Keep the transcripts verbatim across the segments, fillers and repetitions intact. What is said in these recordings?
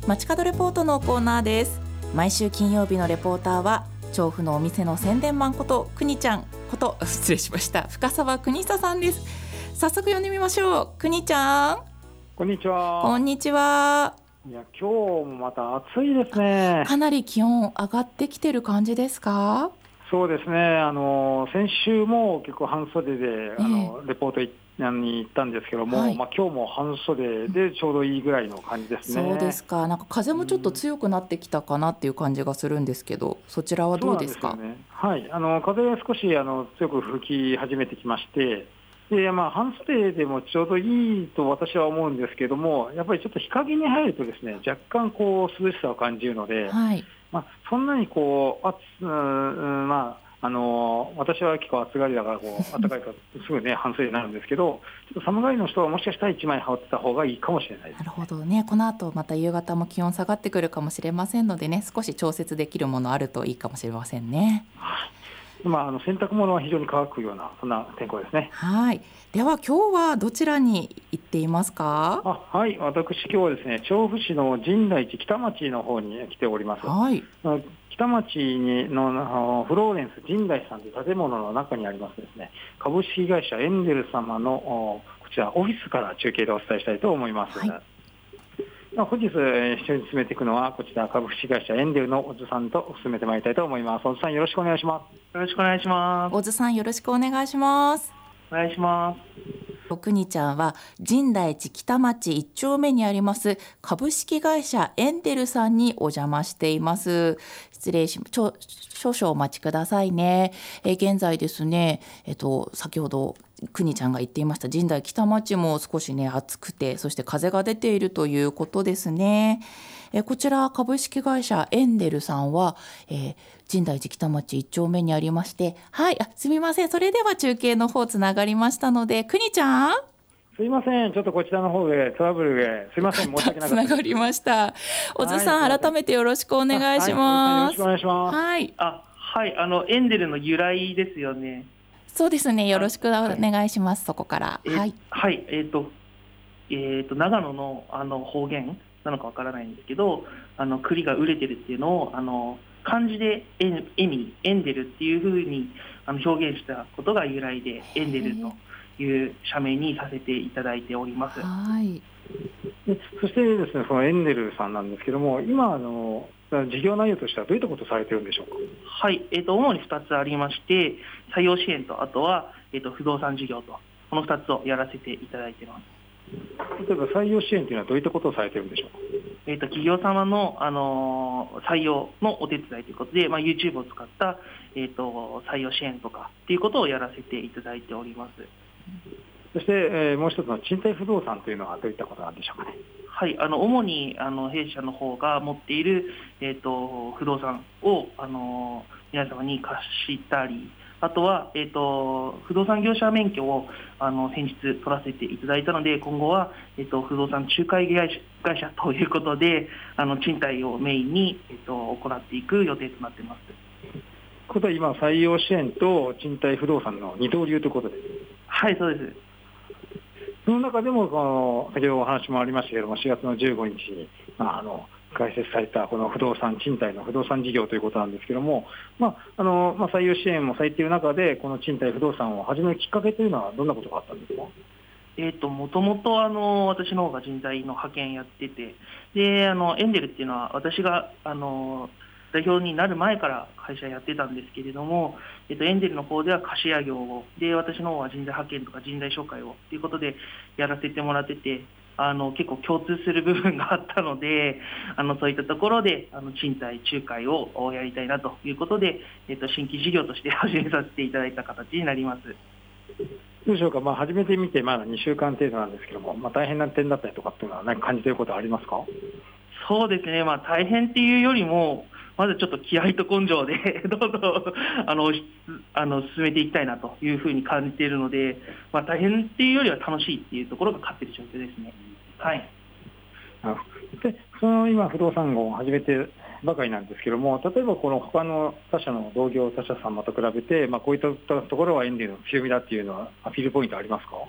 街角レポートのコーナーです。毎週金曜日のレポーターは調布のお店の宣伝マンことくにちゃんこと失礼しました深澤邦久さんです。早速呼んでみましょう。くにちゃん、 こんにちは。 こんにちは。 いや、今日もまた暑いですね。 かなり気温上がってきてる感じですか？ そうですね。あの先週も結構半袖で、あのレポートに行ったんですけども、はい、まあ、今日も半袖でちょうどいいぐらいの感じですね。 そうですか。なんか風もちょっと強くなってきたかなっていう感じがするんですけど、そちらはどうですか？ そうなんですよね。はい、あの風が少しあの強く吹き始めてきまして、で、まあ、半袖でもちょうどいいと私は思うんですけども、やっぱりちょっと日陰に入るとですね、若干こう涼しさを感じるので、はい、まあ、そんなにこう暑、うん、まああの私は結構暑がりだからこう暖かいからすぐね半袖になるんですけど、ちょっと寒がりの人はもしかしたらいちまい羽織ってた方がいいかもしれないです、ね。 なるほどね。この後また夕方も気温下がってくるかもしれませんのでね、少し調節できるものあるといいかもしれませんね。 はい、まあ、あの洗濯物は非常に乾くようなそんな天候ですね。 はい。では今日はどちらに行っていますか？ あ、はい、私今日はですね、調布市の深大寺北町の方に来ております。はい、北町に の, フローレンス深大寺さんという建物の中にありますですね、株式会社エンデル様のこちらオフィスから中継でお伝えしたいと思います。はい、本日一緒に進めていくのはこちら株式会社エンデルの小津さんと進めてまいりたいと思います。小津さん、よろしくお願いします。 よろしくお願いします。 小津さん、よろしくお願いします。 お願いします。 くにちゃんは深大寺北町いっ丁目にあります株式会社エンデルさんにお邪魔しています。失礼し少々お待ちくださいね。え現在ですね、えっと、先ほどくにちゃんが言っていました深大北町も少しね暑くて、そして風が出ているということですね。えこちら株式会社エンデルさんは、えー、深大寺北町いっ丁目にありまして、はい、あすみません、それでは中継の方つながりましたので、くにちゃん、 すいません、ちょっとこちらの方でトラブルですいません、申し訳なかった。 つながりました。小津さん、はい、改めてよろしくお願いします。 はい、よろしくお願いします。 はい、あ、はい、あのエンデルの由来ですよね。 そうですね、よろしくお願いします。そこから、 はい、はい、えっ、ー、と、えっ、ー、と長野のあの方言なのかわからないんですけど、あの栗が熟れてるっていうのをあの漢字でエエミエンデルっていう風にあの表現したことが由来でエンデルという社名にさせていただいております。 はい。 でそしてですね、そのエンデルさんなんですけども、今あの事業内容としてはどういったことをされているんでしょうか？ はい、えー、と主にふたつありまして、採用支援とあとは、えー、と不動産事業と、このふたつをやらせていただいています。 例えば採用支援というのはどういったことをされているんでしょうか？ えー、と企業様の、あのー、採用のお手伝いということで、まあ、YouTube を使った、えー、と採用支援とかっていうことをやらせていただいております。 そして、えー、もう一つの賃貸不動産というのはどういったことなんでしょうかね？ はい、あの主にあの弊社の方が持っている、えー、と不動産を、あの皆様に貸したり、あとは、えー、と不動産業者免許をあの先日取らせていただいたので、今後は、えー、と不動産仲介会社、会社ということで、あの賃貸をメインに、えー、と行っていく予定となっています。 ことは今採用支援と賃貸不動産の二刀流ということです。 はい、そうです。 その中でもこの先ほどお話もありましたけども、しがつのじゅうごにちに、まあ、あの開設されたこの不動産賃貸の不動産事業ということなんですけども、まああのまあ、採用支援もされている中でこの賃貸不動産を始めるきっかけというのはどんなことがあったんですか？ えー、ともともとあの私の方が人材の派遣やってて、であのエンデルっていうのは私があの代表になる前から会社やってたんですけれども、えっと、エンデルの方では貸家業を、で私の方は人材派遣とか人材紹介をということでやらせてもらってて、あの結構共通する部分があったので、あのそういったところであの賃貸仲介をやりたいなということで、えっと、新規事業として始めさせていただいた形になります。 どうでしょうか、まあ、始めてみてまだにしゅうかん程度なんですけども、まあ、大変な点だったりとかっていうのは何か感じていることはありますか？ そうですね、まあ、大変っていうよりも、まずちょっと気合と根性でどうぞあのあの進めていきたいなというふうに感じているので、まあ、大変っていうよりは楽しいっていうところが勝っている状況ですね。はい。 でその今不動産業を始めてばかりなんですけども、例えばこの他の他社の同業他社様と比べて、まあ、こういったところはエンデルの強みだっていうのはアピールポイントありますか？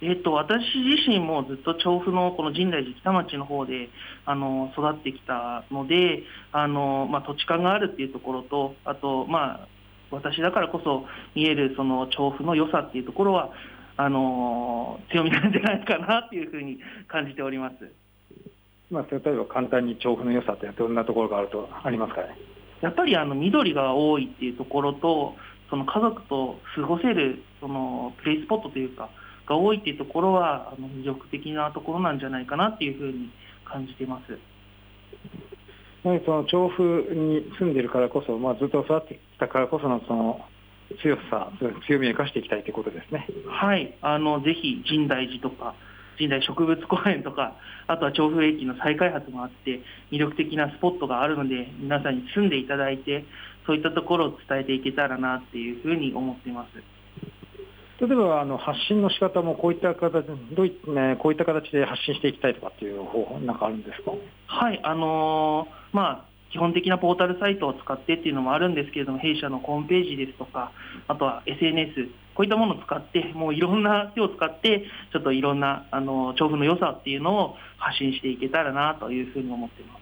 えー、と私自身もずっと調布のこの深大寺北町の方であの育ってきたので、あの、まあ、土地勘があるっていうところと、あと、まあ、私だからこそ見えるその調布の良さっていうところはあの強みなんじゃないかなっていうふうに感じております。 まあ、例えば簡単に調布の良さってどんなところがあるとありますかね。 やっぱりあの緑が多いっていうところと、その家族と過ごせるそのプレイスポットというかが多いっていうところはあの魅力的なところなんじゃないかなっていうふうに感じています。 やはりその調布に住んでいるからこそ、まあ、ずっと育ってきたからこそのその強さ、強みを生かしていきたいということですね。 はい、あのぜひ深大寺とか深大植物公園とか、あとは調布駅の再開発もあって魅力的なスポットがあるので、皆さんに住んでいただいてそういったところを伝えていけたらなっていうふうに思っています。 例えばあの発信の仕方もこういった形どうい、ね、こういった形で発信していきたいとかっていう方法なんかあるんですか。 はい、あのー、まあ基本的なポータルサイトを使ってっていうのもあるんですけれども、弊社のホームページですとか、あとは エスエヌエス、こういったものを使って、もういろんな手を使って、ちょっといろんなあの調布の良さっていうのを発信していけたらなというふうに思っています。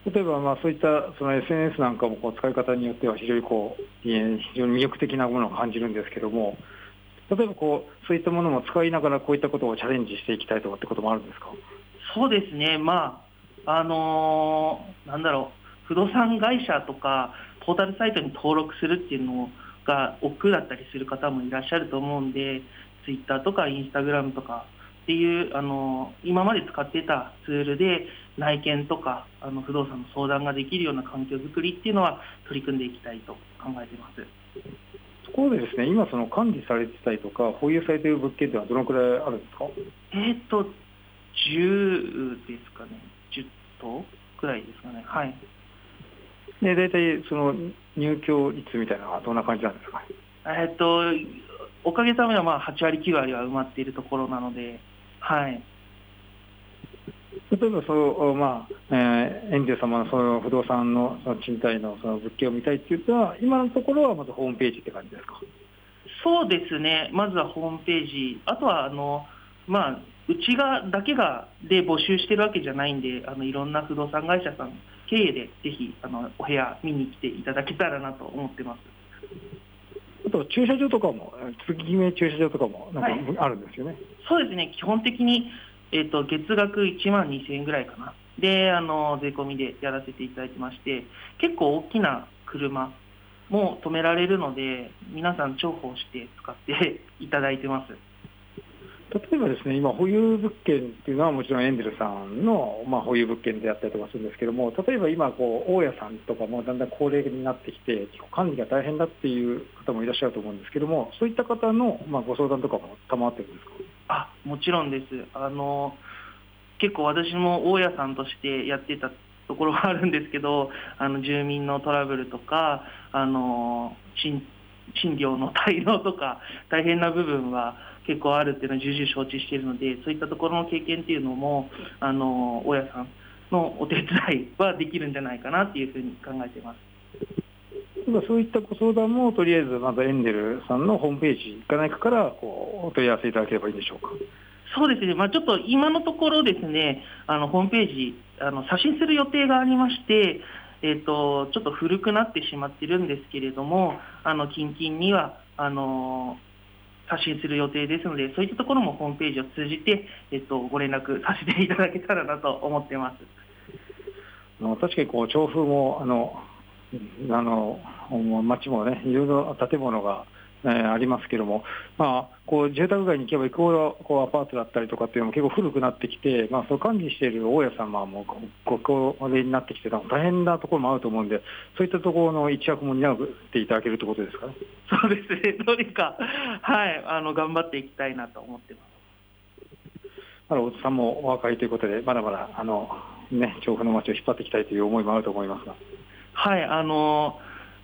例えばまあそういったその エスエヌエス なんかもこう使い方によっては非常にこう非常に魅力的なものを感じるんですけども、例えばこうそういったものも使いながらこういったことをチャレンジしていきたいとかってこともあるんですか。 そうですね、まああのー、なんだろう、不動産会社とかポータルサイトに登録するっていうのが億劫だったりする方もいらっしゃると思うんで、ツイッターとかインスタグラムとかっていうあの今まで使っていたツールで内見とかあの不動産の相談ができるような環境づくりっていうのは取り組んでいきたいと考えています。 ところでですね、今その管理されてたりとか保有されている物件ではどのくらいあるんですか。 えっとじゅうですかね、じゅっとうくらいですかね。はい。 で大体その入居率みたいなのはどんな感じなんですか。 えっとおかげさまではまあはちわりきゅうわりは埋まっているところなので、はい。 例えばそう、まあえー、エンジェル様のその不動産のその賃貸のその物件を見たいっていうのは、今のところはまずホームページって感じですか。 そうですね、まずはホームページ、あとはあの、まあ、うちがだけがで募集してるわけじゃないんで、あのいろんな不動産会社さん経営でぜひあのお部屋見に来ていただけたらなと思ってます。 あと駐車場とかも、月決め駐車場とかもなんかあるんですよね。はい、 そうですね、基本的に、えーと、月額いちまんにせんえんぐらいかなであの税込みでやらせていただいてまして、結構大きな車も止められるので、皆さん重宝して使っていただいてます。 例えばですね、今保有物件っていうのはもちろんエンデルさんの、まあ、保有物件であったりとかするんですけども、例えば今こう大家さんとかもだんだん高齢になってきて結構管理が大変だっていう方もいらっしゃると思うんですけども、そういった方の、まあ、ご相談とかも賜ってるんですか。 あ、もちろんです。あの結構私も大家さんとしてやってたところがあるんですけど、あの住民のトラブルとかあの賃賃料の滞納とか大変な部分は結構あるっていうのは重々承知しているので、そういったところの経験っていうのもあの大家さんのお手伝いはできるんじゃないかなっていうふうに考えています。 そういったご相談もとりあえずまずエンデルさんのホームページか何かからこうお問い合わせいただければいいでしょうか。 そうですね、まあ、ちょっと今のところですね、あのホームページあの刷新する予定がありまして、えーと、ちょっと古くなってしまっているんですけれども、あの近々にはあの刷新する予定ですので、そういったところもホームページを通じて、えっと、ご連絡させていただけたらなと思っています。 あの確かにこう調布もあのあの町もね、いろいろ建物が、えー、ありますけども、まあ、こう住宅街に行けば行くほどこうアパートだったりとかっていうのも結構古くなってきて、まあ、そう管理している大家様もご高齢になってきて大変なところもあると思うんで、そういったところの一役も担っていただけるということですかね。 そうですね、どうにか、はい、あの頑張っていきたいなと思ってます。 まだ大津さんもお若いということで、まだまだあの、ね、調布の街を引っ張っていきたいという思いもあると思いますが。 はい、あの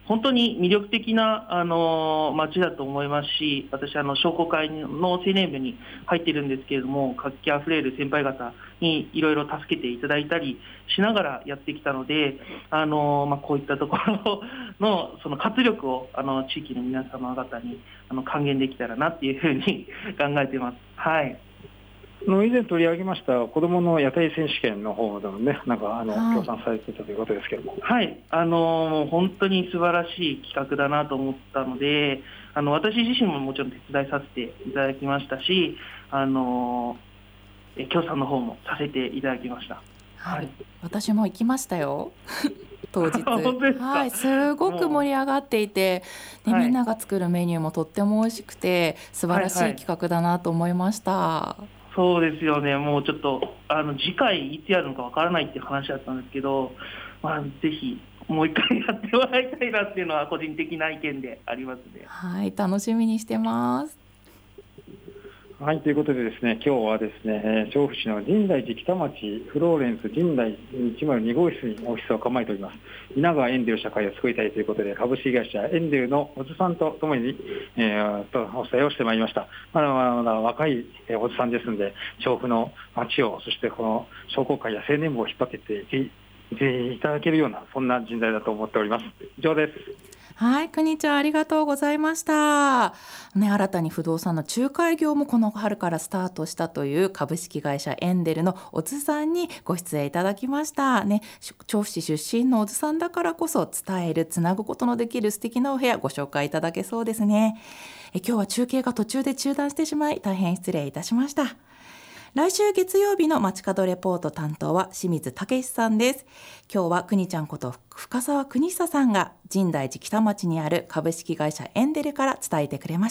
本当に魅力的な、あの街だと思いますし、私あの商工会の青年部に入っているんですけれども、活気あふれる先輩方にいろいろ助けていただいたりしながらやってきたので、あのまあ、こういったところのその活力をあの地域の皆様方にあの還元できたらなっていうふうに考えています。はい。 あの以前取り上げました子どもの屋台選手権の方でもね、なんかあの、はい、協賛されてたということですけども、 はい、あの本当に素晴らしい企画だなと思ったので、あの私自身ももちろん手伝いさせていただきましたし、あの協賛の方もさせていただきました。 はい、私も行きましたよ当日。 本当ですか？ はい、すごく盛り上がっていて、で、はい、みんなが作るメニューもとっても美味しくて素晴らしい企画だなと思いました。はいはい、 そうですよね。もうちょっとあの次回いつやるのかわからないっていう話だったんですけど、まあ、ぜひもう一回やってもらいたいなっていうのは個人的な意見でありますね。 はい、楽しみにしてます。 はい、ということでですね、今日はですね、調布市の深大寺北町フローレンス深大いちまるに号室にオフィスを構えております。稲川エンデル社会を作りたいということで、株式会社エンデルのおじさんとともに、えー、とお伝えをしてまいりました。まだまだ若いおじさんですので、調布の町を、そしてこの商工会や青年部を引っ張っていっていただけるような、そんな人材だと思っております。以上です。 はい、くにちゃんありがとうございました、ね、新たに不動産の仲介業もこの春からスタートしたという株式会社エンデルのおずさんにご出演いただきました、ね、調布市出身のおずさんだからこそ伝えるつなぐことのできる素敵なお部屋ご紹介いただけそうですね。え今日は中継が途中で中断してしまい大変失礼いたしました。来週月曜日の街角レポート担当は清水武さんです。今日はくにちゃんこと深澤邦久さんが深大寺北町にある株式会社エンデルから伝えてくれました。